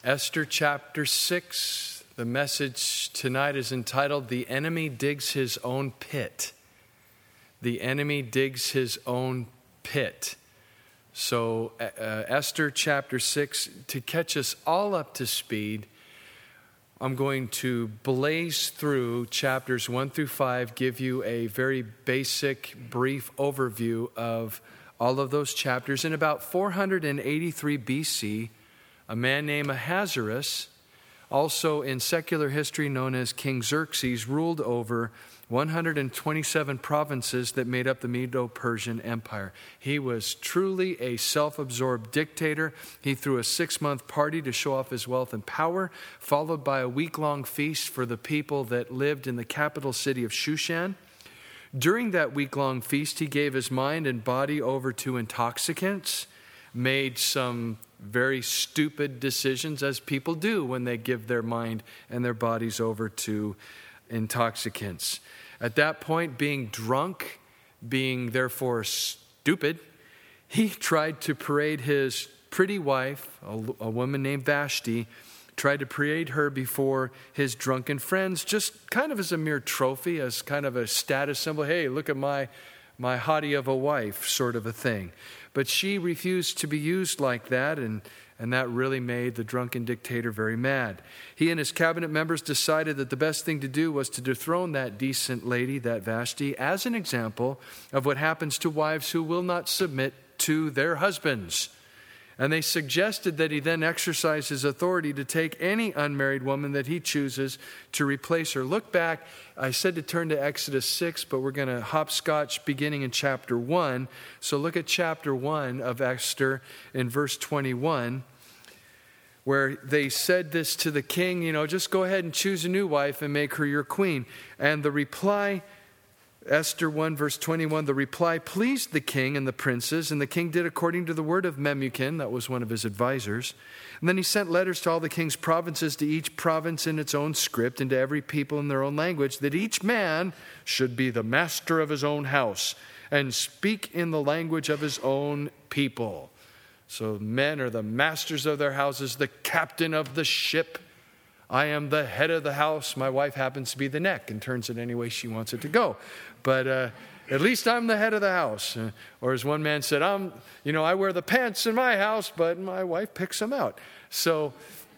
Esther chapter 6. The message tonight is entitled, "The Enemy Digs His Own Pit." The enemy digs his own pit. So Esther chapter 6, to catch us all up to speed, I'm going to blaze through chapters 1 through 5, give you a very basic, brief overview of all of those chapters. In about 483 BC, a man named Ahasuerus, also in secular history known as King Xerxes, ruled over 127 provinces that made up the Medo-Persian Empire. He was truly a self-absorbed dictator. He threw a 6-month party to show off his wealth and power, followed by a week-long feast for the people that lived in the capital city of Shushan. During that week-long feast, he gave his mind and body over to intoxicants, made some very stupid decisions, as people do when they give their mind and their bodies over to intoxicants. At that point, being drunk, being therefore stupid, he tried to parade his pretty wife, a woman named Vashti, tried to parade her before his drunken friends, just kind of as a mere trophy, as kind of a status symbol. Hey, look at my hottie of a wife, sort of a thing. But she refused to be used like that, and that really made the drunken dictator very mad. He and his cabinet members decided that the best thing to do was to dethrone that decent lady, that Vashti, as an example of what happens to wives who will not submit to their husbands. And they suggested that he then exercise his authority to take any unmarried woman that he chooses to replace her. Look back, I said to turn to Exodus 6, but we're going to hopscotch beginning in chapter 1. So look at chapter 1 of Esther in verse 21, where they said this to the king, just go ahead and choose a new wife and make her your queen. And the reply, Esther 1 verse 21, the reply pleased the king and the princes, and the king did according to the word of Memucan, that was one of his advisors. And then he sent letters to all the king's provinces, to each province in its own script, and to every people in their own language, that each man should be the master of his own house and speak in the language of his own people. So men are the masters of their houses, the captain of the ship. I am the head of the house. My wife happens to be the neck and turns it any way she wants it to go. But at least I'm the head of the house. Or as one man said, I wear the pants in my house, but my wife picks them out. So,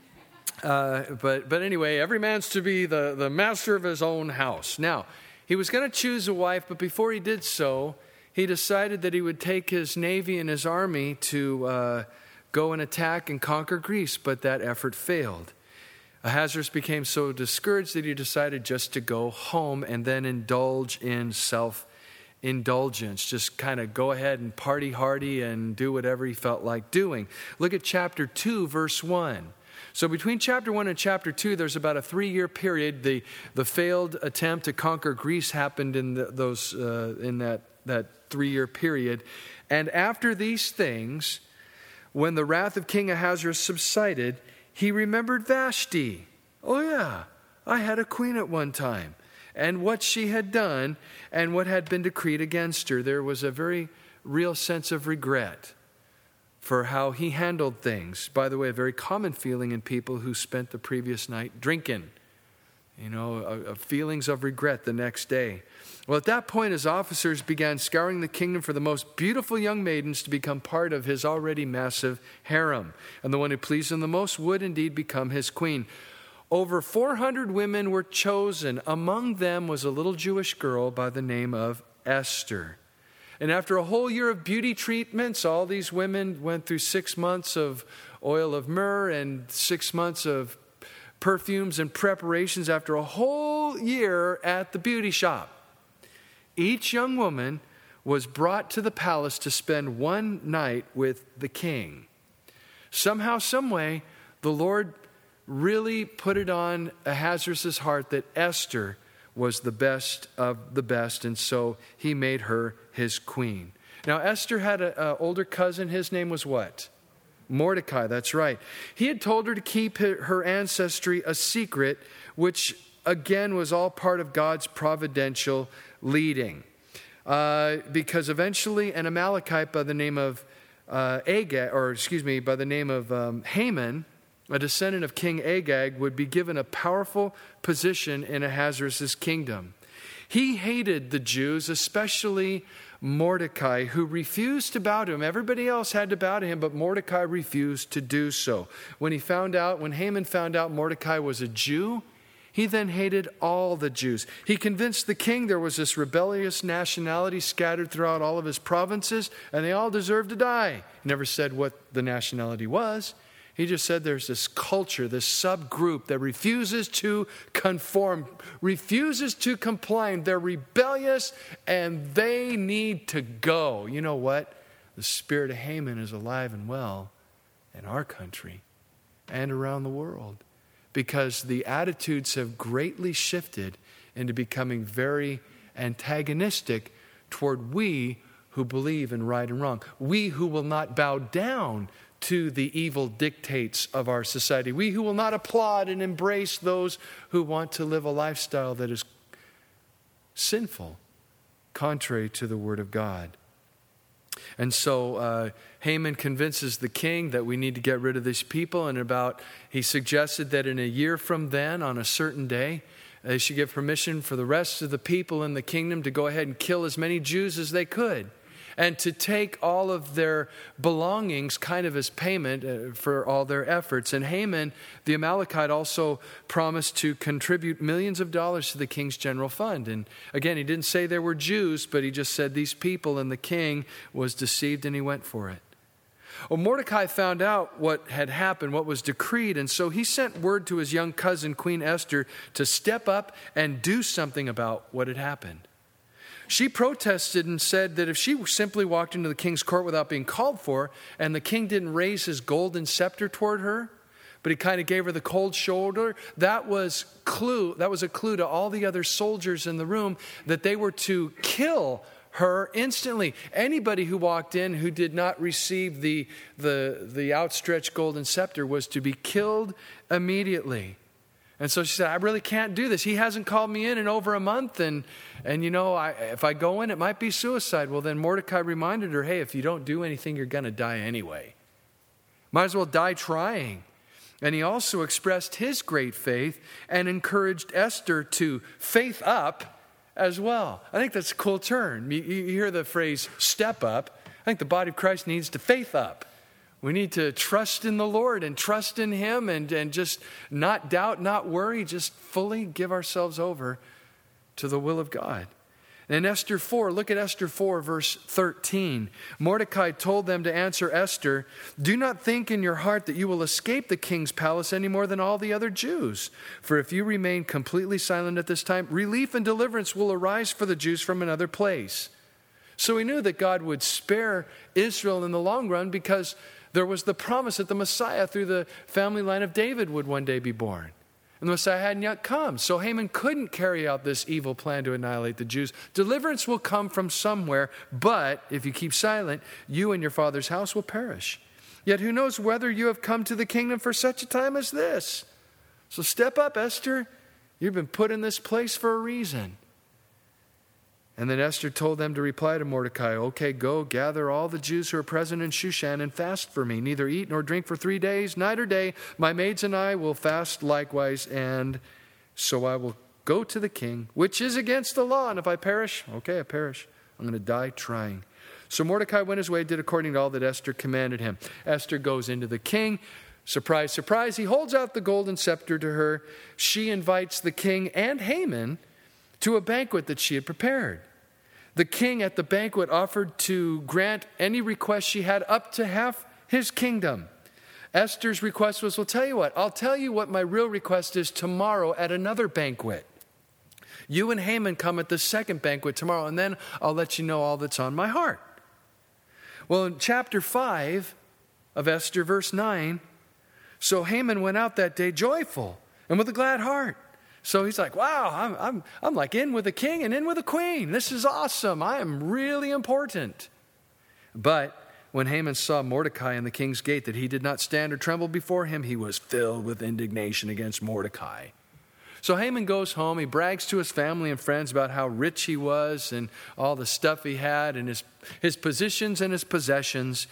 but anyway, every man's to be the master of his own house. Now, he was going to choose a wife, but before he did so, he decided that he would take his navy and his army to go and attack and conquer Greece, but that effort failed. Ahasuerus became so discouraged that he decided just to go home and then indulge in self-indulgence. Just kind of go ahead and party hardy and do whatever he felt like doing. Look at chapter 2, verse 1. So between chapter 1 and chapter 2, there's about a 3-year period. The failed attempt to conquer Greece happened in that 3-year period. And after these things, when the wrath of King Ahasuerus subsided, he remembered Vashti. Oh yeah, I had a queen at one time. And what she had done and what had been decreed against her. There was a very real sense of regret for how he handled things. By the way, a very common feeling in people who spent the previous night drinking. Feelings of regret the next day. Well, at that point, his officers began scouring the kingdom for the most beautiful young maidens to become part of his already massive harem. And the one who pleased him the most would indeed become his queen. Over 400 women were chosen. Among them was a little Jewish girl by the name of Esther. And after a whole year of beauty treatments, all these women went through 6 months of oil of myrrh and 6 months of perfumes and preparations. After a whole year at the beauty shop, each young woman was brought to the palace to spend one night with the king. Somehow, someway, the Lord really put it on Ahasuerus' heart that Esther was the best of the best, and so he made her his queen. Now, Esther had an older cousin. His name was what? Mordecai, that's right. He had told her to keep her ancestry a secret, which again was all part of God's providential leading. Because eventually an Amalekite by the name of Haman a descendant of King Agag, would be given a powerful position in Ahasuerus' kingdom. He hated the Jews, especially Mordecai, who refused to bow to him. Everybody else had to bow to him, but Mordecai refused to do so. When Haman found out Mordecai was a Jew, he then hated all the Jews. He convinced the king there was this rebellious nationality scattered throughout all of his provinces, and they all deserved to die. He never said what the nationality was. He just said there's this culture, this subgroup that refuses to conform, refuses to comply. They're rebellious and they need to go. You know what? The spirit of Haman is alive and well in our country and around the world, because the attitudes have greatly shifted into becoming very antagonistic toward we who believe in right and wrong. We who will not bow down to the evil dictates of our society. We who will not applaud and embrace those who want to live a lifestyle that is sinful, contrary to the Word of God. And so Haman convinces the king that we need to get rid of these people. And he suggested that in a year from then, on a certain day, they should give permission for the rest of the people in the kingdom to go ahead and kill as many Jews as they could, and to take all of their belongings kind of as payment for all their efforts. And Haman, the Amalekite, also promised to contribute millions of dollars to the king's general fund. And again, he didn't say they were Jews, but he just said these people, and the king was deceived and he went for it. Well, Mordecai found out what had happened, what was decreed, and so he sent word to his young cousin, Queen Esther, to step up and do something about what had happened. She protested and said that if she simply walked into the king's court without being called for, and the king didn't raise his golden scepter toward her, but he kind of gave her the cold shoulder, that was a clue to all the other soldiers in the room that they were to kill her instantly. Anybody who walked in who did not receive the outstretched golden scepter was to be killed immediately. And so she said, I really can't do this. He hasn't called me in over a month. And you know, if I go in, it might be suicide. Well, then Mordecai reminded her, hey, if you don't do anything, you're going to die anyway. Might as well die trying. And he also expressed his great faith and encouraged Esther to faith up as well. I think that's a cool term. You hear the phrase step up. I think the body of Christ needs to faith up. We need to trust in the Lord and trust in Him and just not doubt, not worry, just fully give ourselves over to the will of God. In Esther 4, look at Esther 4, verse 13. Mordecai told them to answer Esther, do not think in your heart that you will escape the king's palace any more than all the other Jews. For if you remain completely silent at this time, relief and deliverance will arise for the Jews from another place. So he knew that God would spare Israel in the long run because there was the promise that the Messiah through the family line of David would one day be born. And the Messiah hadn't yet come. So Haman couldn't carry out this evil plan to annihilate the Jews. Deliverance will come from somewhere, but if you keep silent, you and your father's house will perish. Yet who knows whether you have come to the kingdom for such a time as this? So step up, Esther. You've been put in this place for a reason. And then Esther told them to reply to Mordecai, okay, go gather all the Jews who are present in Shushan and fast for me. Neither eat nor drink for 3 days, night or day. My maids and I will fast likewise, and so I will go to the king, which is against the law. And if I perish, okay, I perish. I'm going to die trying. So Mordecai went his way, did according to all that Esther commanded him. Esther goes into the king. Surprise, surprise. He holds out the golden scepter to her. She invites the king and Haman to a banquet that she had prepared. The king at the banquet offered to grant any request she had up to half his kingdom. Esther's request was, well, tell you what, I'll tell you what my real request is tomorrow at another banquet. You and Haman come at the second banquet tomorrow, and then I'll let you know all that's on my heart. Well, in chapter 5 of Esther, verse 9, so Haman went out that day joyful and with a glad heart. So he's like, wow, I'm like in with a king and in with a queen. This is awesome. I am really important. But when Haman saw Mordecai in the king's gate, that he did not stand or tremble before him, he was filled with indignation against Mordecai. So Haman goes home. He brags to his family and friends about how rich he was and all the stuff he had and his positions and his possessions.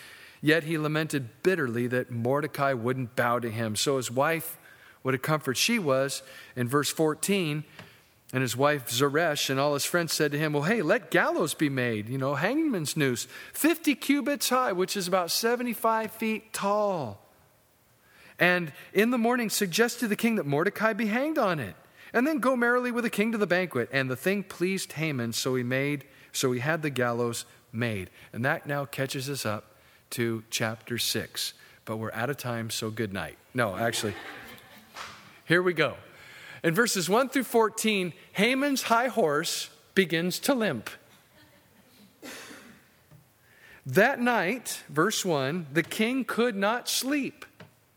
Yet he lamented bitterly that Mordecai wouldn't bow to him. So his wife, what a comfort she was, in verse 14, and his wife Zeresh and all his friends said to him, well, hey, let gallows be made, hangman's noose, 50 cubits high, which is about 75 feet tall. And in the morning suggest to the king that Mordecai be hanged on it, and then go merrily with the king to the banquet. And the thing pleased Haman, so he had the gallows made. And that now catches us up to chapter 6. But we're out of time, so good night. No, actually, here we go. In verses 1 through 14, Haman's high horse begins to limp. That night, verse 1, the king could not sleep.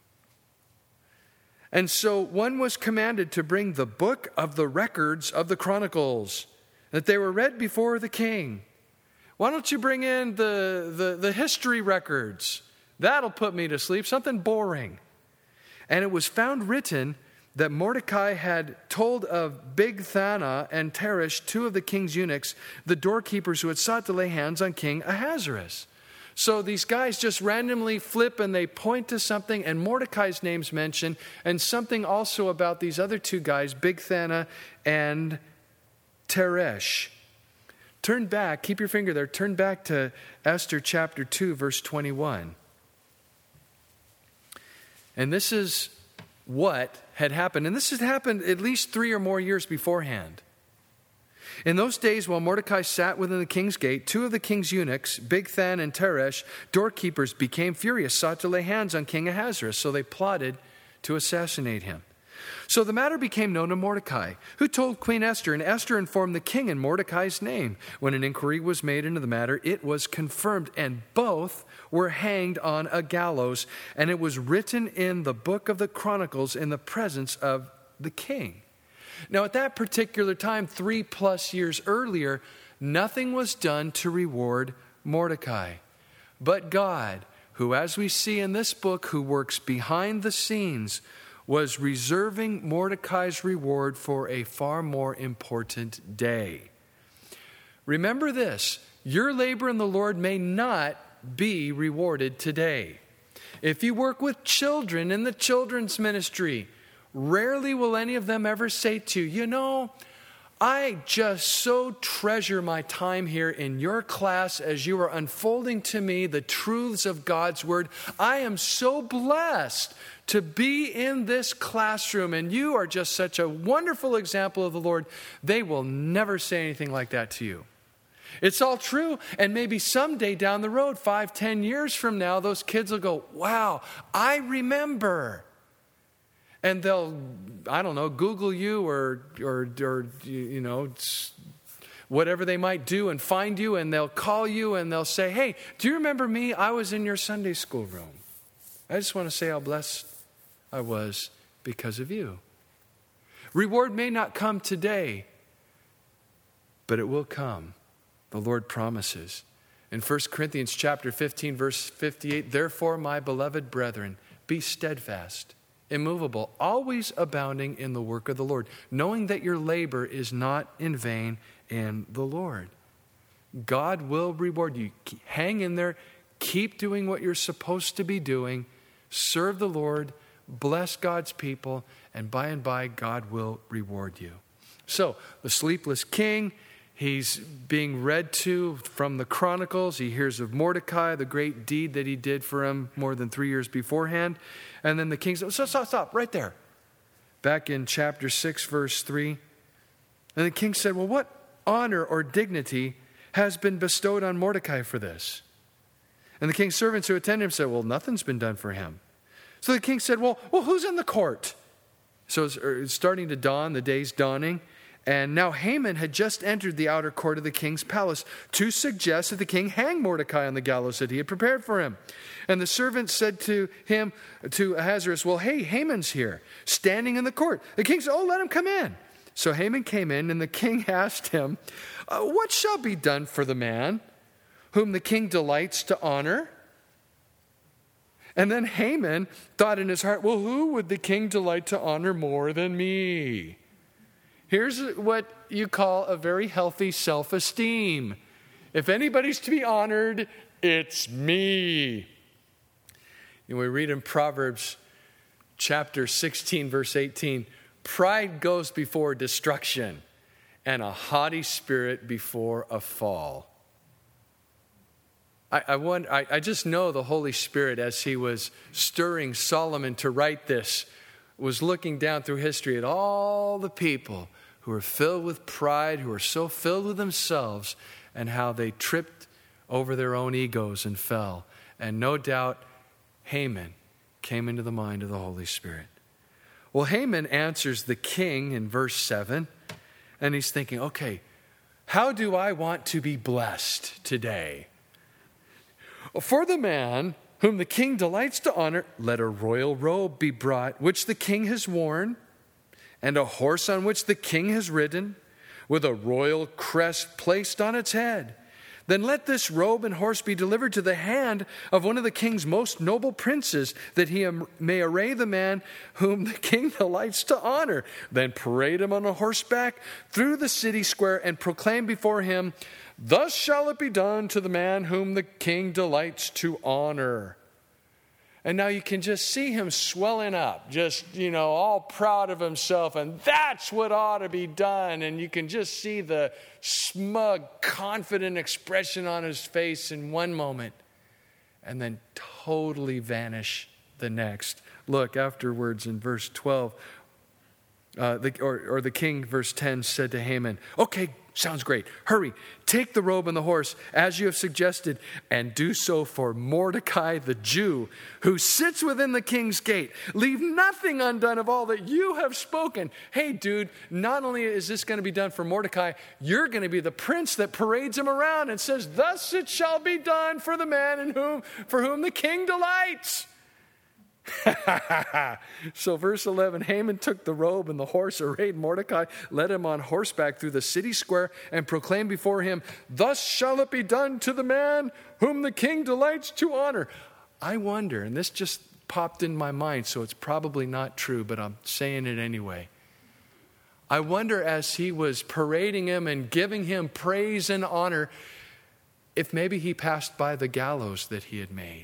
And so one was commanded to bring the book of the records of the Chronicles, that they were read before the king. Why don't you bring in the history records? That'll put me to sleep, something boring. And it was found written that Mordecai had told of Bigthana and Teresh, two of the king's eunuchs, the doorkeepers who had sought to lay hands on King Ahasuerus. So these guys just randomly flip and they point to something, and Mordecai's name's mentioned, and something also about these other two guys, Bigthana and Teresh. Turn back, keep your finger there, turn back to Esther chapter 2, verse 21. And this is what had happened. And this had happened at least 3 or more years beforehand. In those days, while Mordecai sat within the king's gate, two of the king's eunuchs, Bigthan and Teresh, doorkeepers, became furious, sought to lay hands on King Ahasuerus. So they plotted to assassinate him. So the matter became known to Mordecai, who told Queen Esther, and Esther informed the king in Mordecai's name. When an inquiry was made into the matter, it was confirmed, and both were hanged on a gallows, and it was written in the book of the Chronicles in the presence of the king. Now, at that particular time, 3+ years earlier, nothing was done to reward Mordecai. But God, who, as we see in this book, who works behind the scenes, was reserving Mordecai's reward for a far more important day. Remember this, your labor in the Lord may not be rewarded today. If you work with children in the children's ministry, rarely will any of them ever say to you, I just so treasure my time here in your class as you are unfolding to me the truths of God's word. I am so blessed to be in this classroom, and you are just such a wonderful example of the Lord. They will never say anything like that to you. It's all true, and maybe someday down the road, 5-10 years from now, those kids will go, wow, I remember. And they'll, Google you or whatever they might do and find you, and they'll call you and they'll say, hey, do you remember me? I was in your Sunday school room. I just want to say how blessed I was because of you. Reward may not come today, but it will come. The Lord promises. In 1 Corinthians chapter 15, verse 58, therefore, my beloved brethren, be steadfast, immovable, always abounding in the work of the Lord, knowing that your labor is not in vain in the Lord. God will reward you. Hang in there. Keep doing what you're supposed to be doing. Serve the Lord. Bless God's people. And by, God will reward you. So, the sleepless king, he's being read to from the Chronicles. He hears of Mordecai, the great deed that he did for him more than 3 years beforehand. And then the king said, stop, right there. Back in chapter 6, verse 3. And the king said, well, what honor or dignity has been bestowed on Mordecai for this? And the king's servants who attended him said, well, nothing's been done for him. So the king said, well, who's in the court? So it's starting to dawn, the day's dawning. And now Haman had just entered the outer court of the king's palace to suggest that the king hang Mordecai on the gallows that he had prepared for him. And the servant said to him, to Ahasuerus, well, hey, Haman's here, standing in the court. The king said, let him come in. So Haman came in, and the king asked him, what shall be done for the man whom the king delights to honor? And then Haman thought in his heart, well, who would the king delight to honor more than me? Here's what you call a very healthy self-esteem. If anybody's to be honored, it's me. We read in Proverbs chapter 16, verse 18, pride goes before destruction, and a haughty spirit before a fall. I just know the Holy Spirit, as he was stirring Solomon to write this, was looking down through history at all the people who are filled with pride, who are so filled with themselves, and how they tripped over their own egos and fell. And no doubt Haman came into the mind of the Holy Spirit. Well, Haman answers the king in verse 7, and he's thinking, okay, how do I want to be blessed today? For the man whom the king delights to honor, let a royal robe be brought, which the king has worn, and a horse on which the king has ridden, with a royal crest placed on its head. Then let this robe and horse be delivered to the hand of one of the king's most noble princes, that he may array the man whom the king delights to honor. Then parade him on a horseback through the city square and proclaim before him, thus shall it be done to the man whom the king delights to honor. And now you can just see him swelling up, just, all proud of himself. And that's what ought to be done. And you can just see the smug, confident expression on his face in one moment, and then totally vanish the next. Look, afterwards in verse 12, the king, verse 10, said to Haman, okay, sounds great. Hurry, take the robe and the horse, as you have suggested, and do so for Mordecai the Jew, who sits within the king's gate. Leave nothing undone of all that you have spoken. Hey, dude, not only is this going to be done for Mordecai, you're going to be the prince that parades him around and says, thus it shall be done for the man for whom the king delights. So verse 11, Haman took the robe and the horse, arrayed Mordecai, led him on horseback through the city square, and proclaimed before him, thus shall it be done to the man whom the king delights to honor. I wonder, and this just popped in my mind, so it's probably not true, but I'm saying it anyway. I wonder, as he was parading him and giving him praise and honor, if maybe he passed by the gallows that he had made.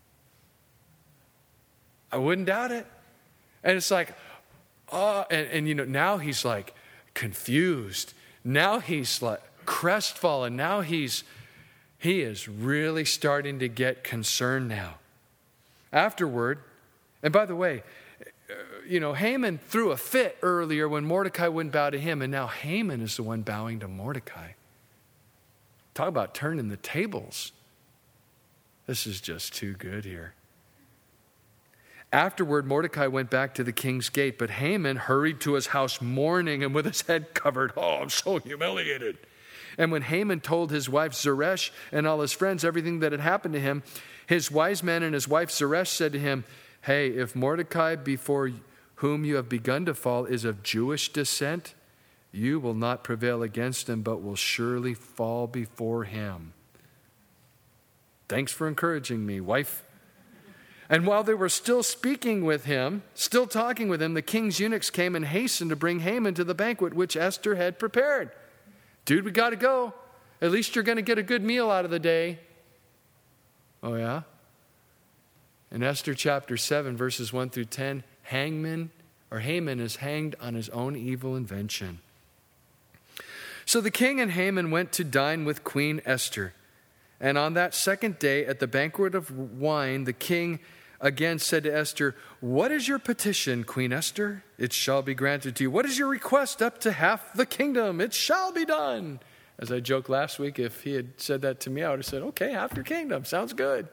I wouldn't doubt it. And it's like, now he's like confused. Now he's like crestfallen. Now he is really starting to get concerned now. Afterward, and by the way, Haman threw a fit earlier when Mordecai wouldn't bow to him, and now Haman is the one bowing to Mordecai. Talk about turning the tables. This is just too good here. Afterward, Mordecai went back to the king's gate, but Haman hurried to his house mourning and with his head covered. Oh, I'm so humiliated. And when Haman told his wife Zeresh and all his friends everything that had happened to him, his wise men and his wife Zeresh said to him, hey, if Mordecai before whom you have begun to fall is of Jewish descent, you will not prevail against him, but will surely fall before him. Thanks for encouraging me, wife. And while they were still talking with him, the king's eunuchs came and hastened to bring Haman to the banquet which Esther had prepared. Dude, we got to go. At least you're going to get a good meal out of the day. Oh, yeah? In Esther chapter 7, verses 1 through 10, Haman is hanged on his own evil invention. So the king and Haman went to dine with Queen Esther. And on that second day, at the banquet of wine, the king again said to Esther, what is your petition, Queen Esther? It shall be granted to you. What is your request? Up to half the kingdom. It shall be done. As I joked last week, if he had said that to me, I would have said, okay, half your kingdom. Sounds good.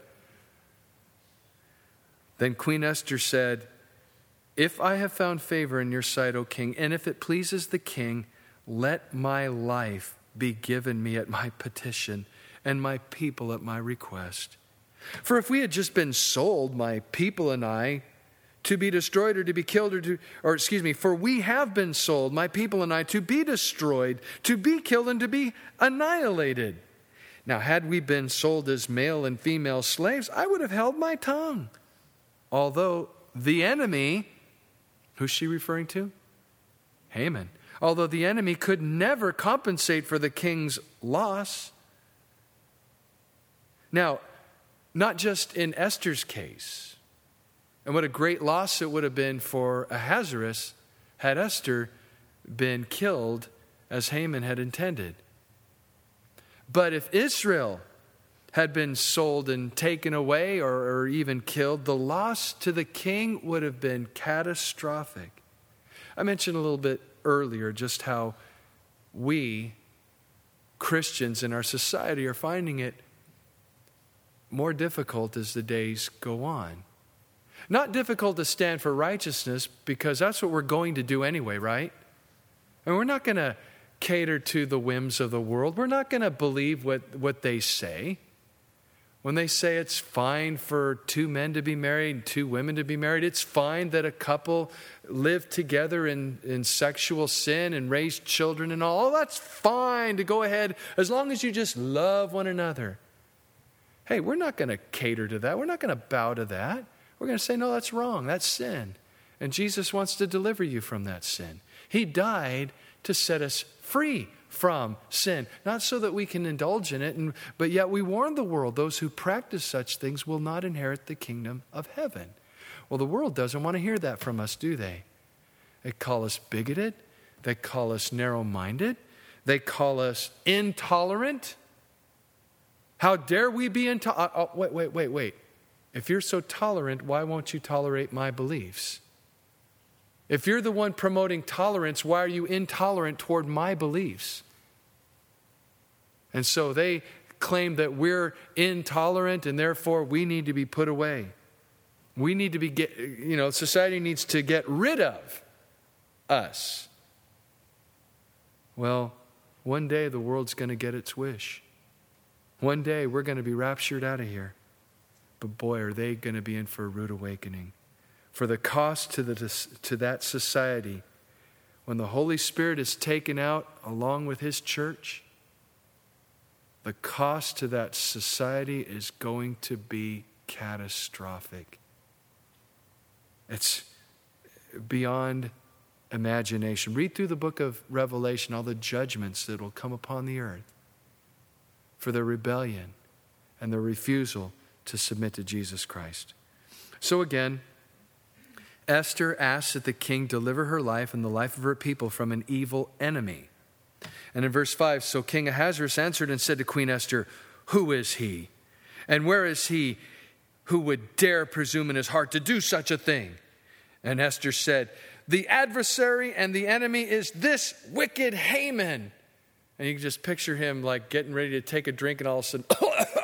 Then Queen Esther said, if I have found favor in your sight, O king, and if it pleases the king, let my life be given me at my petition, and my people at my request. For if we had just been sold, my people and I, to be destroyed or to be killed for we have been sold, my people and I, to be destroyed, to be killed and to be annihilated. Now, had we been sold as male and female slaves, I would have held my tongue. Although the enemy, who's she referring to? Haman. Although the enemy could never compensate for the king's loss. Now, not just in Esther's case, And what a great loss it would have been for Ahasuerus had Esther been killed as Haman had intended. But if Israel had been sold and taken away or even killed, the loss to the king would have been catastrophic. I mentioned a little bit earlier just how we, Christians in our society, are finding it more difficult as the days go on. Not difficult to stand for righteousness, because that's what we're going to do anyway, right? And we're not going to cater to the whims of the world. We're not going to believe what they say. When they say it's fine for 2 men to be married and 2 women to be married, it's fine that a couple live together in sexual sin and raise children and all. Oh, that's fine to go ahead as long as you just love one another. Hey, we're not going to cater to that. We're not going to bow to that. We're going to say, no, that's wrong. That's sin. And Jesus wants to deliver you from that sin. He died to set us free from sin, not so that we can indulge in it, but yet we warn the world, those who practice such things will not inherit the kingdom of heaven. Well, the world doesn't want to hear that from us, do they? They call us bigoted. They call us narrow-minded. They call us intolerant. How dare we be intolerant? Wait. If you're so tolerant, why won't you tolerate my beliefs? If you're the one promoting tolerance, why are you intolerant toward my beliefs? And so they claim that we're intolerant and therefore we need to be put away. We need to be, society needs to get rid of us. Well, one day the world's going to get its wish. One day we're going to be raptured out of here. But boy, are they going to be in for a rude awakening. For the cost to that society, when the Holy Spirit is taken out along with His church, the cost to that society is going to be catastrophic. It's beyond imagination. Read through the book of Revelation, all the judgments that will come upon the earth for their rebellion and their refusal to submit to Jesus Christ. So again, Esther asks that the king deliver her life and the life of her people from an evil enemy. And in verse 5, so King Ahasuerus answered and said to Queen Esther, "Who is he? And where is he who would dare presume in his heart to do such a thing?" And Esther said, "The adversary and the enemy is this wicked Haman." And you can just picture him like getting ready to take a drink and all of a sudden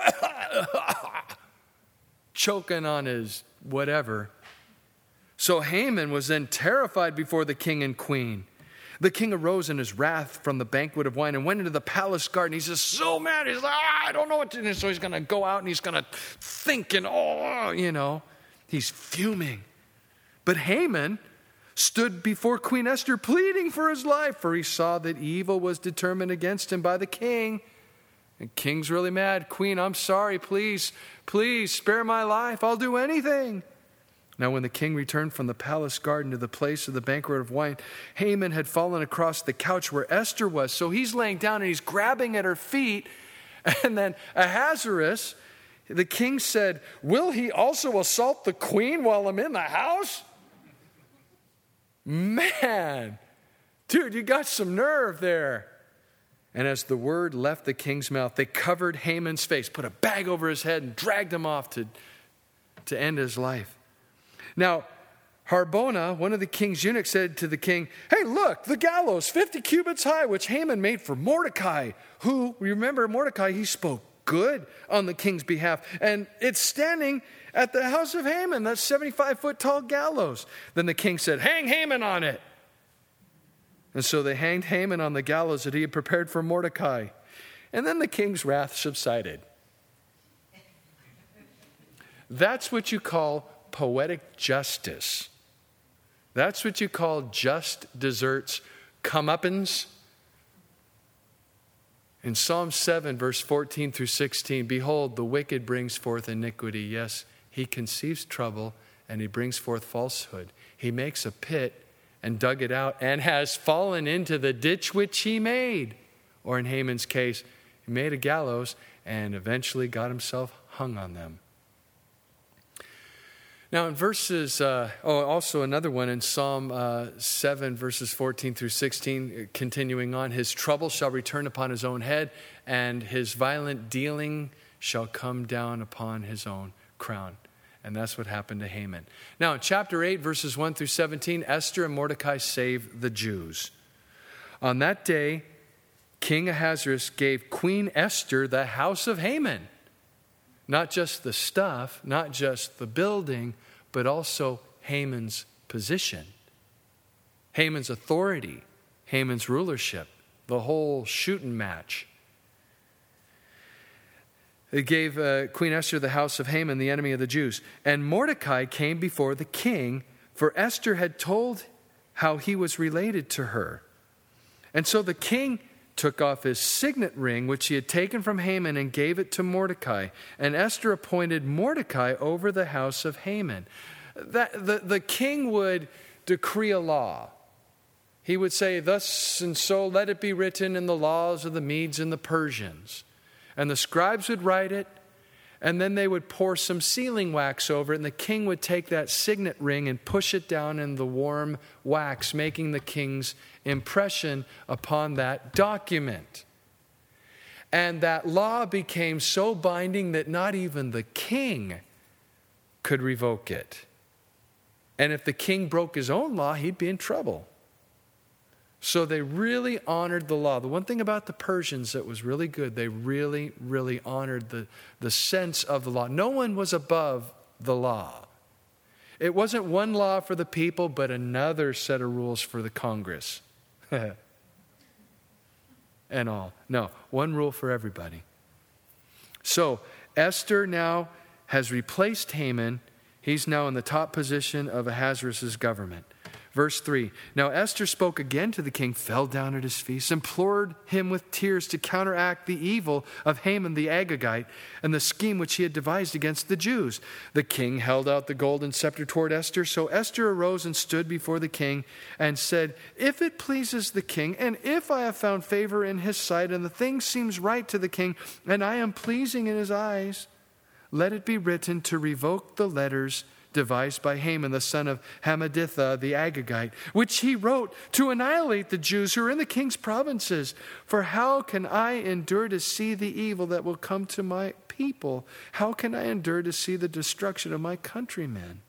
choking on his whatever. So Haman was then terrified before the king and queen. The king arose in his wrath from the banquet of wine and went into the palace garden. He's just so mad. He's like, I don't know what to do. So he's going to go out and he's going to think and, he's fuming. But Haman stood before Queen Esther pleading for his life, for he saw that evil was determined against him by the king. The king's really mad. Queen, I'm sorry. Please spare my life. I'll do anything. Now, when the king returned from the palace garden to the place of the banquet of wine, Haman had fallen across the couch where Esther was. So he's laying down and he's grabbing at her feet. And then Ahasuerus, the king said, "Will he also assault the queen while I'm in the house?" Man, dude, you got some nerve there. And as the word left the king's mouth, they covered Haman's face, put a bag over his head, and dragged him off to end his life. Now, Harbona, one of the king's eunuchs, said to the king, "Hey, look, the gallows, 50 cubits high, which Haman made for Mordecai, who, remember Mordecai, he spoke good on the king's behalf. And it's standing at the house of Haman, that 75-foot tall gallows." Then the king said, "Hang Haman on it." And so they hanged Haman on the gallows that he had prepared for Mordecai. And then the king's wrath subsided. That's what you call poetic justice. That's what you call just desserts, comeuppance. In Psalm 7, verse 14 through 16, "Behold, the wicked brings forth iniquity. Yes, he conceives trouble, and he brings forth falsehood. He makes a pit and dug it out, and has fallen into the ditch which he made." Or in Haman's case, he made a gallows and eventually got himself hung on them. Now in verses, also another one in Psalm 7, verses 14 through 16, continuing on, his trouble shall return upon his own head, and his violent dealing shall come down upon his own crown. And that's what happened to Haman. Now in chapter 8, verses 1 through 17, Esther and Mordecai save the Jews. On that day, King Ahasuerus gave Queen Esther the house of Haman. Not just the stuff, not just the building, but also Haman's position, Haman's authority, Haman's rulership, the whole shooting match. It gave Queen Esther the house of Haman, the enemy of the Jews. And Mordecai came before the king, for Esther had told how he was related to her. And so the king took off his signet ring, which he had taken from Haman, and gave it to Mordecai. And Esther appointed Mordecai over the house of Haman. The king would decree a law. He would say, thus and so let it be written in the laws of the Medes and the Persians. And the scribes would write it, and then they would pour some sealing wax over it, and the king would take that signet ring and push it down in the warm wax, making the king's impression upon that document. And that law became so binding that not even the king could revoke it. And if the king broke his own law, he'd be in trouble. So they really honored the law. The one thing about the Persians that was really good, they really, really honored the sense of the law. No one was above the law. It wasn't one law for the people, but another set of rules for the Congress. And all. No, one rule for everybody. So Esther now has replaced Haman. He's now in the top position of Ahasuerus' government. Verse 3, now Esther spoke again to the king, fell down at his feet, implored him with tears to counteract the evil of Haman the Agagite and the scheme which he had devised against the Jews. The king held out the golden scepter toward Esther. So Esther arose and stood before the king and said, if it pleases the king, and if I have found favor in his sight, and the thing seems right to the king, and I am pleasing in his eyes, let it be written to revoke the letters devised by Haman, the son of Hammedatha, the Agagite, which he wrote to annihilate the Jews who are in the king's provinces. For how can I endure to see the evil that will come to my people? How can I endure to see the destruction of my countrymen?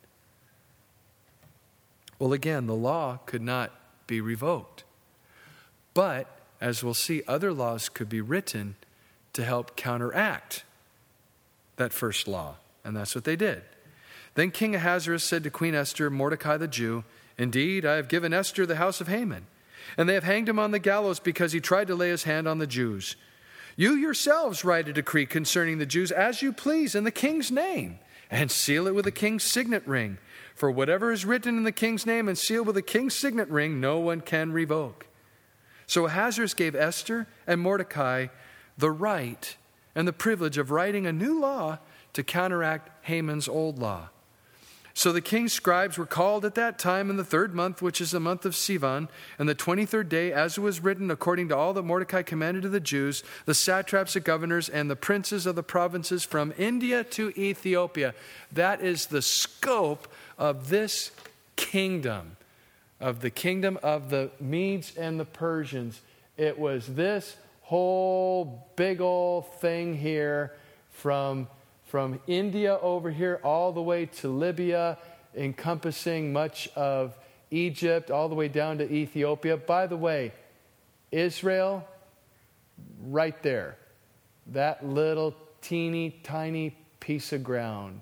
Well, again, the law could not be revoked. But, as we'll see, other laws could be written to help counteract that first law. And that's what they did. Then King Ahasuerus said to Queen Esther, Mordecai the Jew, indeed, I have given Esther the house of Haman, and they have hanged him on the gallows because he tried to lay his hand on the Jews. You yourselves write a decree concerning the Jews as you please in the king's name, and seal it with the king's signet ring. For whatever is written in the king's name and sealed with the king's signet ring, no one can revoke. So Ahasuerus gave Esther and Mordecai the right and the privilege of writing a new law to counteract Haman's old law. So the king's scribes were called at that time in the 3rd month, which is the month of Sivan, and the 23rd day, as it was written, according to all that Mordecai commanded to the Jews, the satraps, the governors, and the princes of the provinces from India to Ethiopia. That is the scope of this kingdom, of the kingdom of the Medes and the Persians. It was this whole big old thing here from India over here all the way to Libya, encompassing much of Egypt, all the way down to Ethiopia. By the way, Israel, right there. That little teeny tiny piece of ground.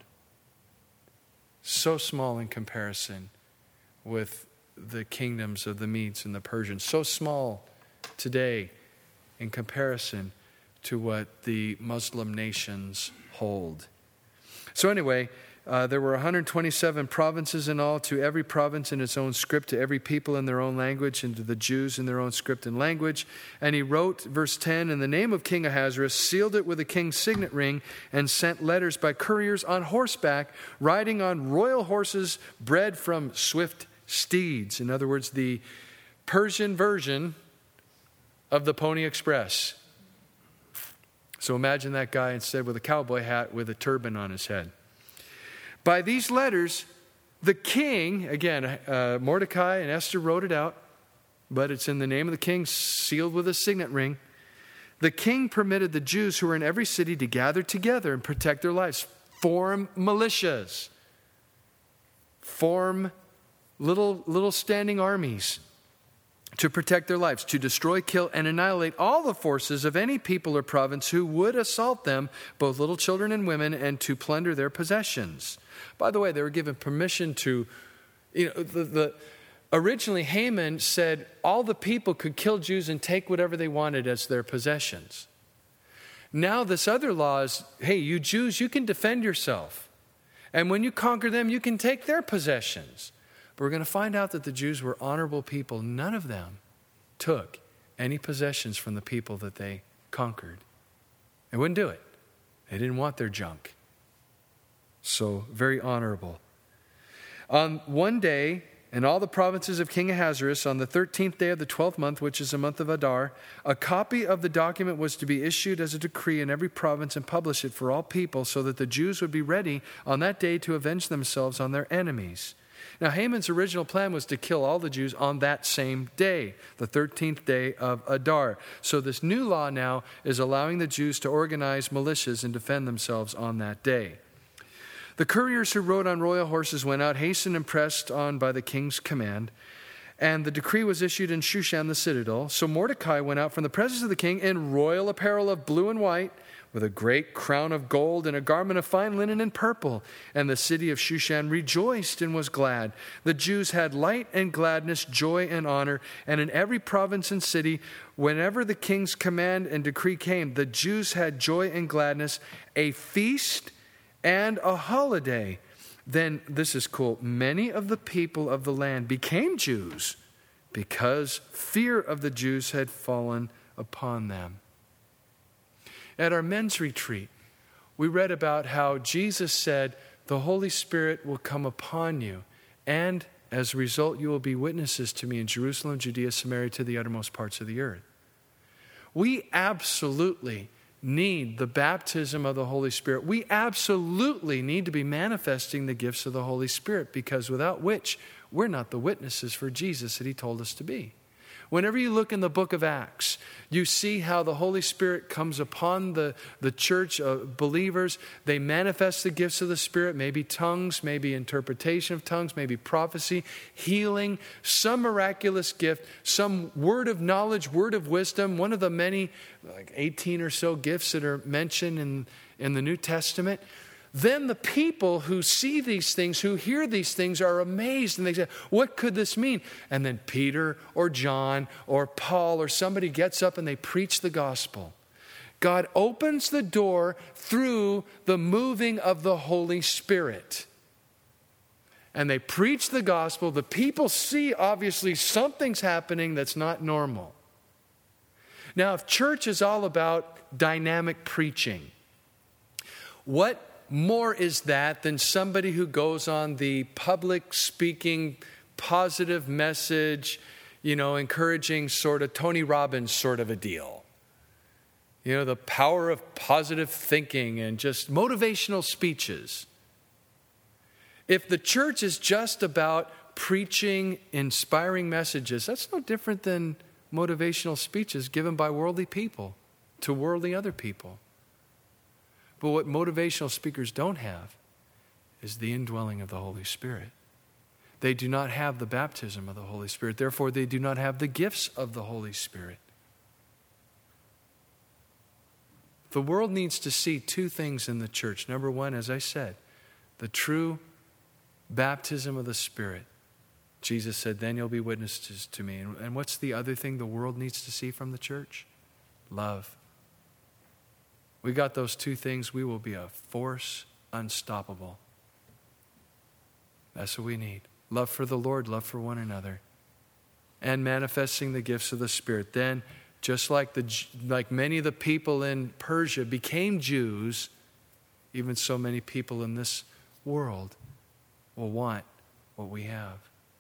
So small in comparison with the kingdoms of the Medes and the Persians. So small today in comparison to what the Muslim nations hold. So anyway, there were 127 provinces in all, to every province in its own script, to every people in their own language, and to the Jews in their own script and language. And he wrote, verse 10, in the name of King Ahasuerus, sealed it with a king's signet ring, and sent letters by couriers on horseback, riding on royal horses bred from swift steeds. In other words, the Persian version of the Pony Express. So imagine that guy instead with a cowboy hat with a turban on his head. By these letters, the king, again, Mordecai and Esther wrote it out, but it's in the name of the king, sealed with a signet ring. The king permitted the Jews who were in every city to gather together and protect their lives, form militias, form little standing armies to protect their lives, to destroy, kill, and annihilate all the forces of any people or province who would assault them, both little children and women, and to plunder their possessions. By the way, they were given permission to, originally Haman said all the people could kill Jews and take whatever they wanted as their possessions. Now this other law is, hey, you Jews, you can defend yourself. And when you conquer them, you can take their possessions. But we're going to find out that the Jews were honorable people. None of them took any possessions from the people that they conquered. They wouldn't do it. They didn't want their junk. So, very honorable. On one day, in all the provinces of King Ahasuerus, on the 13th day of the 12th month, which is the month of Adar, a copy of the document was to be issued as a decree in every province and publish it for all people, so that the Jews would be ready on that day to avenge themselves on their enemies. Now, Haman's original plan was to kill all the Jews on that same day, the 13th day of Adar. So this new law now is allowing the Jews to organize militias and defend themselves on that day. The couriers who rode on royal horses went out, hastened and pressed on by the king's command. And the decree was issued in Shushan, the citadel. So Mordecai went out from the presence of the king in royal apparel of blue and white, with a great crown of gold and a garment of fine linen and purple. And the city of Shushan rejoiced and was glad. The Jews had light and gladness, joy and honor. And in every province and city, whenever the king's command and decree came, the Jews had joy and gladness, a feast and a holiday. Then, this is cool, many of the people of the land became Jews because fear of the Jews had fallen upon them. At our men's retreat, we read about how Jesus said, the Holy Spirit will come upon you, and as a result, you will be witnesses to me in Jerusalem, Judea, Samaria, to the uttermost parts of the earth. We absolutely need the baptism of the Holy Spirit. We absolutely need to be manifesting the gifts of the Holy Spirit, because without which, we're not the witnesses for Jesus that He told us to be. Whenever you look in the book of Acts, you see how the Holy Spirit comes upon the church of believers. They manifest the gifts of the Spirit, maybe tongues, maybe interpretation of tongues, maybe prophecy, healing, some miraculous gift, some word of knowledge, word of wisdom, one of the many, like 18 or so gifts that are mentioned in the New Testament. Then the people who see these things, who hear these things, are amazed, and they say, what could this mean? And then Peter or John or Paul or somebody gets up and they preach the gospel. God opens the door through the moving of the Holy Spirit. And they preach the gospel. The people see, obviously, something's happening that's not normal. Now, if church is all about dynamic preaching, what more is that than somebody who goes on the public speaking, positive message, encouraging sort of Tony Robbins sort of a deal? The power of positive thinking and just motivational speeches. If the church is just about preaching inspiring messages, that's no different than motivational speeches given by worldly people to worldly other people. But what motivational speakers don't have is the indwelling of the Holy Spirit. They do not have the baptism of the Holy Spirit. Therefore, they do not have the gifts of the Holy Spirit. The world needs to see two things in the church. Number one, as I said, the true baptism of the Spirit. Jesus said, then you'll be witnesses to me. And what's the other thing the world needs to see from the church? Love. We got those two things, we will be a force unstoppable. That's what we need. Love for the Lord, love for one another. And manifesting the gifts of the Spirit. Then, just like many of the people in Persia became Jews, even so many people in this world will want what we have.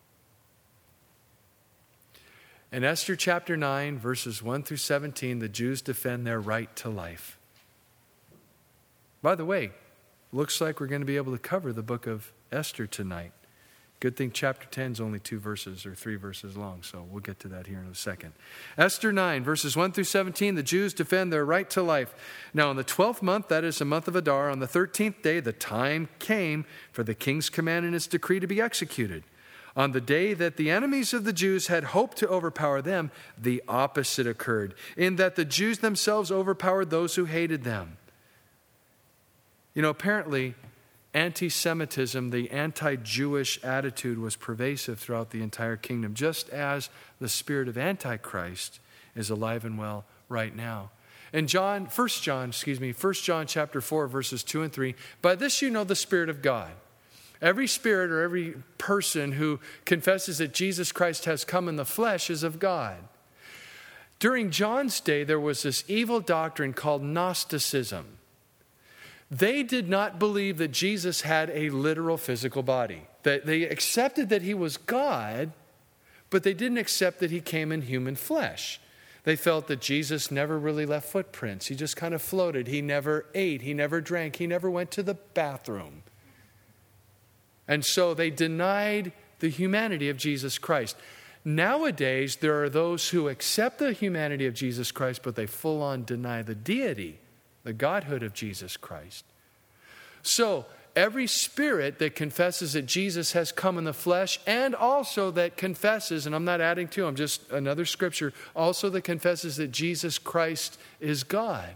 In Esther chapter 9, verses 1 through 17, the Jews defend their right to life. By the way, looks like we're going to be able to cover the book of Esther tonight. Good thing chapter 10 is only 2 verses or 3 verses long, so we'll get to that here in a second. Esther 9, verses 1 through 17, the Jews defend their right to life. Now, in the 12th month, that is the month of Adar, on the 13th day, the time came for the king's command and his decree to be executed. On the day that the enemies of the Jews had hoped to overpower them, the opposite occurred, in that the Jews themselves overpowered those who hated them. You know, apparently, anti-Semitism, the anti-Jewish attitude was pervasive throughout the entire kingdom, just as the spirit of Antichrist is alive and well right now. In 1 John chapter 4, verses 2 and 3, by this you know the Spirit of God. Every spirit or every person who confesses that Jesus Christ has come in the flesh is of God. During John's day, there was this evil doctrine called Gnosticism. They did not believe that Jesus had a literal physical body. They accepted that he was God, but they didn't accept that he came in human flesh. They felt that Jesus never really left footprints. He just kind of floated. He never ate. He never drank. He never went to the bathroom. And so they denied the humanity of Jesus Christ. Nowadays, there are those who accept the humanity of Jesus Christ, but they full on deny the deity, the godhood of Jesus Christ. So, every spirit that confesses that Jesus has come in the flesh, and also that confesses, and I'm not adding to, I'm just another scripture, also that confesses that Jesus Christ is God,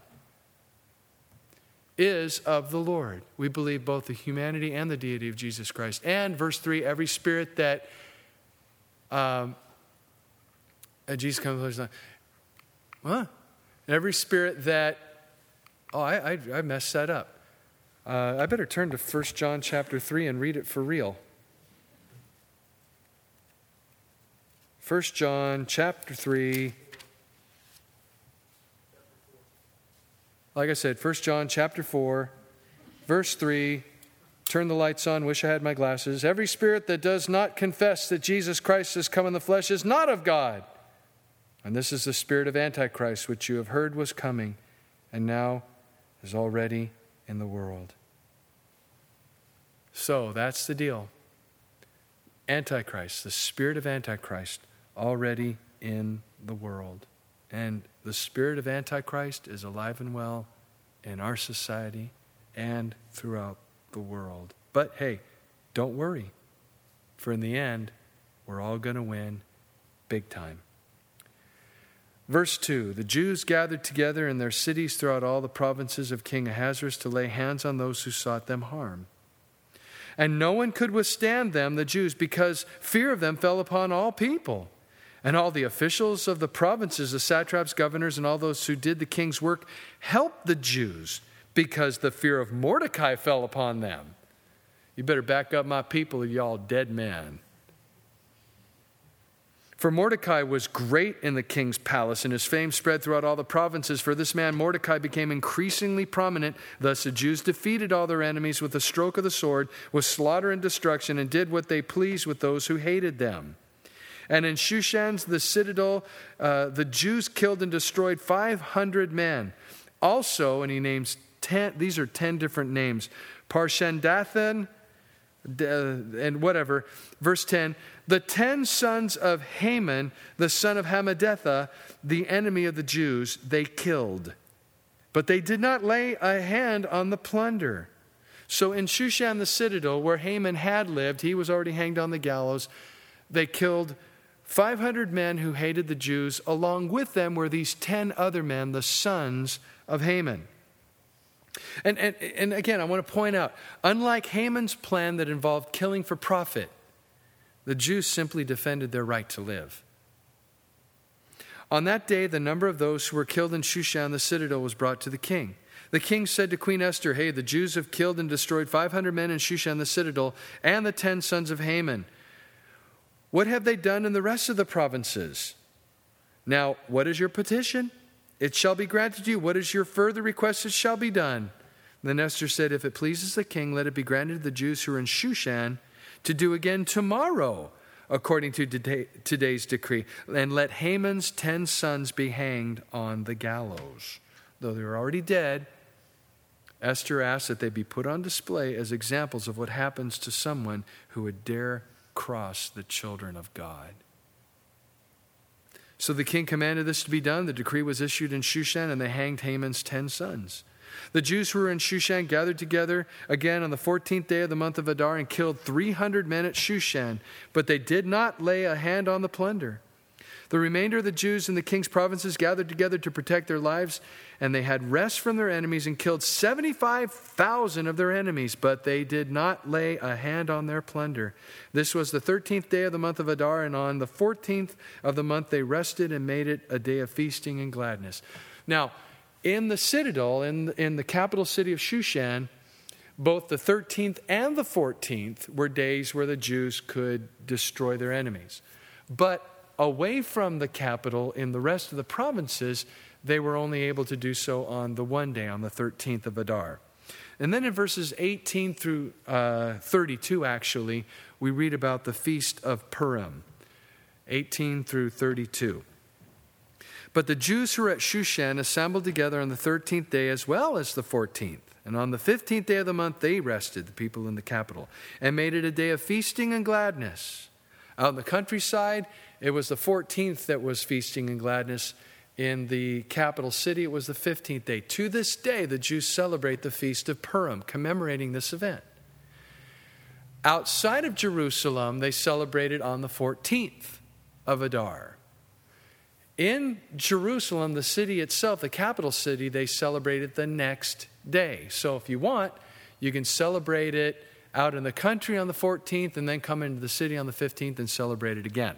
is of the Lord. We believe both the humanity and the deity of Jesus Christ. And verse 3, every spirit that Jesus comes in the flesh. Huh? Every spirit that I messed that up. I better turn to 1 John chapter 3 and read it for real. 1 John chapter 3. Like I said, 1 John chapter 4, verse 3. Turn the lights on. Wish I had my glasses. Every spirit that does not confess that Jesus Christ has come in the flesh is not of God. And this is the spirit of Antichrist, which you have heard was coming, and now is already in the world. So that's the deal. Antichrist, the spirit of Antichrist, already in the world. And the spirit of Antichrist is alive and well in our society and throughout the world. But hey, don't worry, for in the end, we're all going to win big time. Verse 2, the Jews gathered together in their cities throughout all the provinces of King Ahasuerus to lay hands on those who sought them harm. And no one could withstand them, the Jews, because fear of them fell upon all people. And all the officials of the provinces, the satraps, governors, and all those who did the king's work helped the Jews because the fear of Mordecai fell upon them. You better back up my people, or y'all dead men. For Mordecai was great in the king's palace, and his fame spread throughout all the provinces. For this man Mordecai became increasingly prominent. Thus the Jews defeated all their enemies with a stroke of the sword, with slaughter and destruction, and did what they pleased with those who hated them. And in Shushan, the citadel, the Jews killed and destroyed 500 men. Also, and he names 10, these are 10 different names, Parshandathan, and whatever. Verse 10, the 10 sons of Haman, the son of Hammedatha, the enemy of the Jews, they killed. But they did not lay a hand on the plunder. So in Shushan the citadel, where Haman had lived, he was already hanged on the gallows, they killed 500 men who hated the Jews. Along with them were these 10 other men, the sons of Haman. And again, I want to point out, unlike Haman's plan that involved killing for profit, the Jews simply defended their right to live. On that day, the number of those who were killed in Shushan the citadel was brought to the king. The king said to Queen Esther, hey, the Jews have killed and destroyed 500 men in Shushan the citadel and the 10 sons of Haman. What have they done in the rest of the provinces? Now, what is your petition? It shall be granted you. What is your further request? It shall be done. Then Esther said, if it pleases the king, let it be granted to the Jews who are in Shushan to do again tomorrow, according to today's decree. And let Haman's 10 sons be hanged on the gallows. Though they were already dead, Esther asked that they be put on display as examples of what happens to someone who would dare cross the children of God. So the king commanded this to be done. The decree was issued in Shushan, and they hanged Haman's 10 sons. The Jews who were in Shushan gathered together again on the 14th day of the month of Adar and killed 300 men at Shushan, but they did not lay a hand on the plunder. The remainder of the Jews in the king's provinces gathered together to protect their lives, and they had rest from their enemies and killed 75,000 of their enemies, but they did not lay a hand on their plunder. This was the 13th day of the month of Adar, and on the 14th of the month they rested and made it a day of feasting and gladness. Now, in the citadel, in the capital city of Shushan, both the 13th and the 14th were days where the Jews could destroy their enemies. But away from the capital, in the rest of the provinces, they were only able to do so on the one day, on the 13th of Adar. And then in verses 18 through 32, actually, we read about the Feast of Purim, 18 through 32. But the Jews who were at Shushan assembled together on the 13th day as well as the 14th. And on the 15th day of the month, they rested, the people in the capital, and made it a day of feasting and gladness. Out in the countryside, it was the 14th that was feasting and gladness. In the capital city, it was the 15th day. To this day, the Jews celebrate the Feast of Purim, commemorating this event. Outside of Jerusalem, they celebrated on the 14th of Adar. In Jerusalem, the city itself, the capital city, they celebrated the next day. So if you want, you can celebrate it out in the country on the 14th and then come into the city on the 15th and celebrate it again.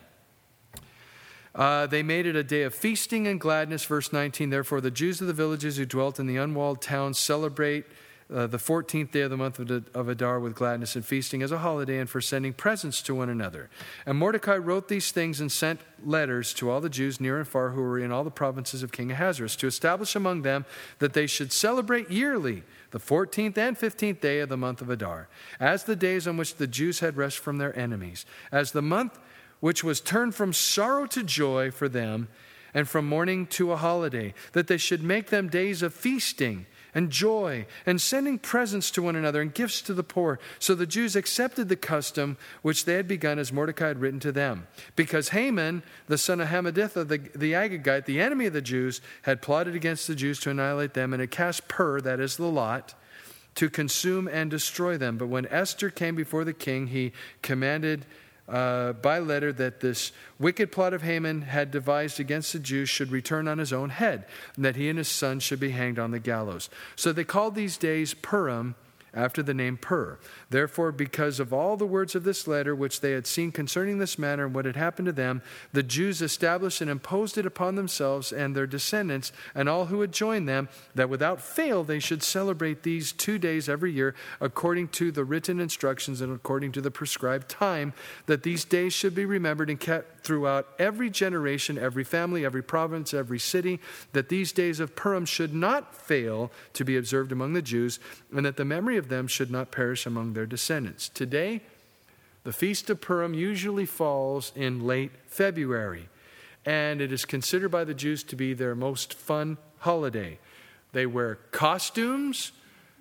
They made it a day of feasting and gladness. Verse 19, therefore the Jews of the villages who dwelt in the unwalled towns celebrate the 14th day of the month of Adar with gladness and feasting as a holiday and for sending presents to one another. And Mordecai wrote these things and sent letters to all the Jews near and far who were in all the provinces of King Ahasuerus to establish among them that they should celebrate yearly the 14th and 15th day of the month of Adar, as the days on which the Jews had rest from their enemies, as the month which was turned from sorrow to joy for them and from mourning to a holiday, that they should make them days of feasting and joy, and sending presents to one another and gifts to the poor. So the Jews accepted the custom which they had begun as Mordecai had written to them. Because Haman, the son of Hammedatha, the Agagite, the enemy of the Jews, had plotted against the Jews to annihilate them, and had cast Pur, that is the lot, to consume and destroy them. But when Esther came before the king, he commanded by letter that this wicked plot of Haman had devised against the Jews should return on his own head, and that he and his son should be hanged on the gallows. So they called these days Purim, after the name Pur. Therefore, because of all the words of this letter which they had seen concerning this matter and what had happened to them, the Jews established and imposed it upon themselves and their descendants and all who had joined them, that without fail they should celebrate these 2 days every year according to the written instructions and according to the prescribed time, that these days should be remembered and kept throughout every generation, every family, every province, every city, that these days of Purim should not fail to be observed among the Jews, and that the memory of them should not perish among their descendants. Today, the Feast of Purim usually falls in late February, and it is considered by the Jews to be their most fun holiday. They wear costumes,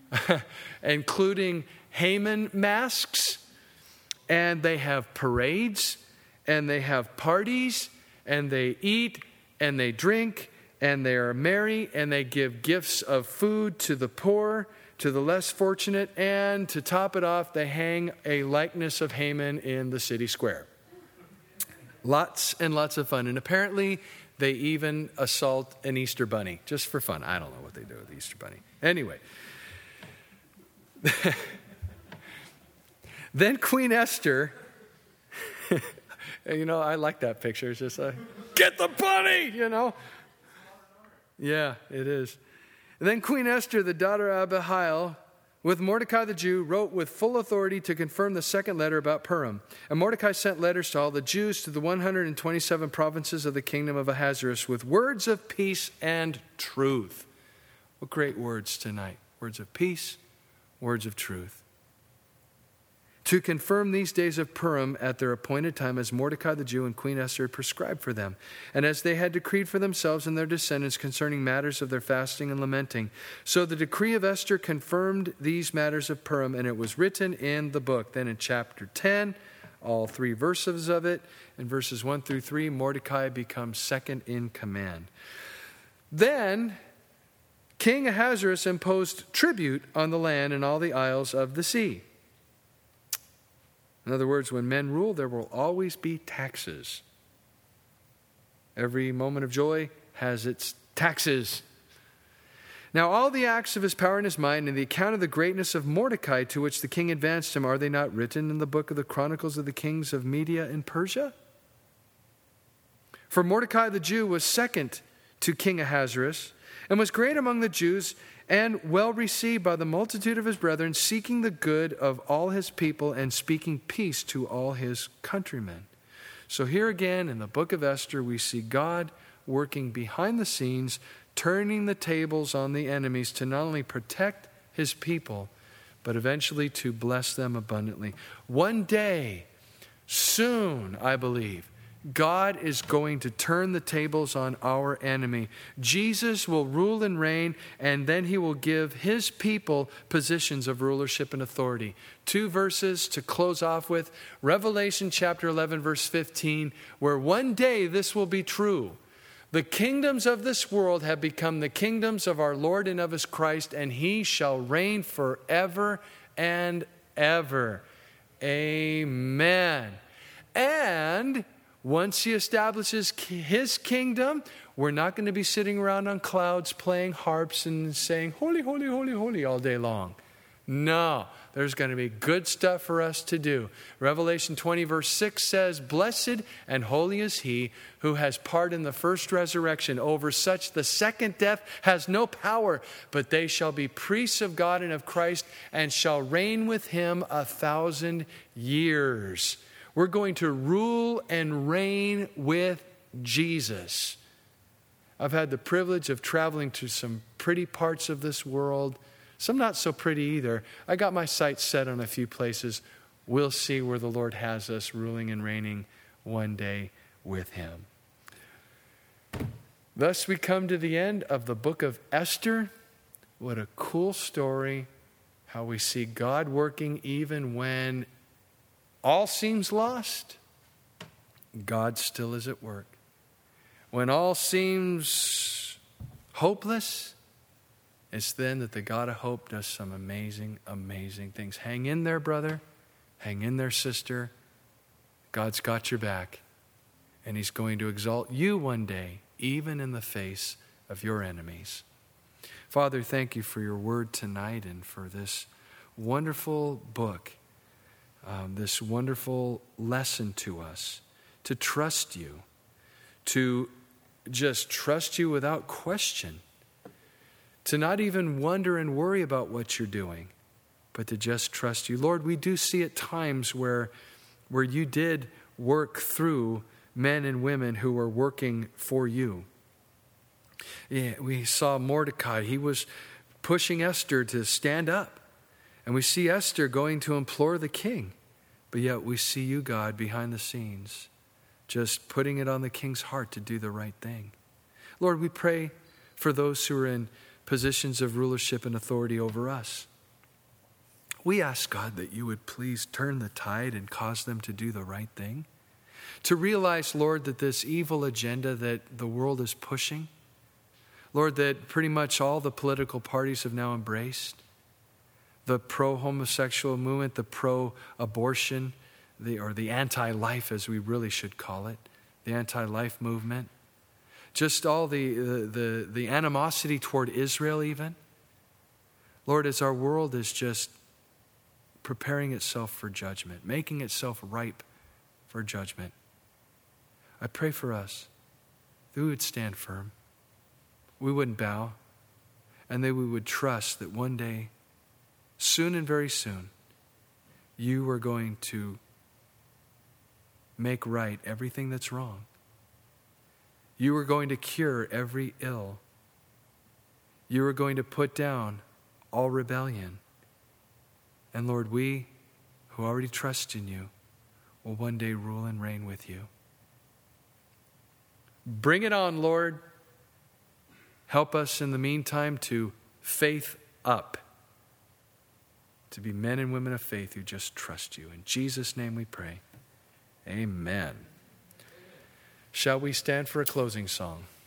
including Haman masks, and they have parades, and they have parties, and they eat, and they drink, and they are merry, and they give gifts of food to the poor, to the less fortunate, and to top it off, they hang a likeness of Haman in the city square. Lots and lots of fun. And apparently, they even assault an Easter bunny, just for fun. I don't know what they do with the Easter bunny. Anyway. Then Queen Esther, I like that picture. It's just like, get the bunny, Yeah, it is. And then Queen Esther, the daughter of Abihail, with Mordecai the Jew, wrote with full authority to confirm the second letter about Purim. And Mordecai sent letters to all the Jews to the 127 provinces of the kingdom of Ahasuerus with words of peace and truth. What great words tonight. Words of peace, words of truth. to confirm these days of Purim at their appointed time, as Mordecai the Jew and Queen Esther had prescribed for them, and as they had decreed for themselves and their descendants concerning matters of their fasting and lamenting. So the decree of Esther confirmed these matters of Purim, and it was written in the book. Then in chapter 10, all 3 verses of it, in verses 1 through 3, Mordecai becomes second in command. Then King Ahasuerus imposed tribute on the land and all the isles of the sea. In other words, when men rule, there will always be taxes. Every moment of joy has its taxes. Now, all the acts of his power and his might, and the account of the greatness of Mordecai to which the king advanced him, are they not written in the book of the Chronicles of the kings of Media and Persia? For Mordecai the Jew was second to King Ahasuerus, and was great among the Jews, and well received by the multitude of his brethren, seeking the good of all his people and speaking peace to all his countrymen. So here again in the book of Esther, we see God working behind the scenes, turning the tables on the enemies to not only protect his people, but eventually to bless them abundantly. One day, soon, I believe, God is going to turn the tables on our enemy. Jesus will rule and reign, and then he will give his people positions of rulership and authority. 2 verses to close off with. Revelation chapter 11, verse 15, where one day this will be true. The kingdoms of this world have become the kingdoms of our Lord and of his Christ, and he shall reign forever and ever. Amen. And once he establishes his kingdom, we're not going to be sitting around on clouds playing harps and saying, holy, holy, holy, holy all day long. No, there's going to be good stuff for us to do. Revelation 20 verse 6 says, blessed and holy is he who has part in the first resurrection. Over such the second death has no power, but they shall be priests of God and of Christ, and shall reign with him 1,000 years. We're going to rule and reign with Jesus. I've had the privilege of traveling to some pretty parts of this world, some not so pretty either. I got my sights set on a few places. We'll see where the Lord has us ruling and reigning one day with him. Thus we come to the end of the book of Esther. What a cool story, how we see God working even when all seems lost, God still is at work. When all seems hopeless, it's then that the God of hope does some amazing, amazing things. Hang in there, brother. Hang in there, sister. God's got your back. And he's going to exalt you one day, even in the face of your enemies. Father, thank you for your word tonight and for this wonderful book. This wonderful lesson to us, to trust you, to just trust you without question, to not even wonder and worry about what you're doing, but to just trust you. Lord, we do see at times where you did work through men and women who were working for you. Yeah, we saw Mordecai. He was pushing Esther to stand up. And we see Esther going to implore the king. But yet we see you, God, behind the scenes, just putting it on the king's heart to do the right thing. Lord, we pray for those who are in positions of rulership and authority over us. We ask, God, that you would please turn the tide and cause them to do the right thing. To realize, Lord, that this evil agenda that the world is pushing, Lord, that pretty much all the political parties have now embraced, the pro-homosexual movement, the pro-abortion, the anti-life, as we really should call it, the anti-life movement, just all the animosity toward Israel even. Lord, as our world is just preparing itself for judgment, making itself ripe for judgment, I pray for us that we would stand firm, we wouldn't bow, and that we would trust that one day, soon and very soon, you are going to make right everything that's wrong. You are going to cure every ill. You are going to put down all rebellion. And Lord, we who already trust in you will one day rule and reign with you. Bring it on, Lord. Help us in the meantime to faith up, to be men and women of faith who just trust you. In Jesus' name we pray. Amen. Shall we stand for a closing song?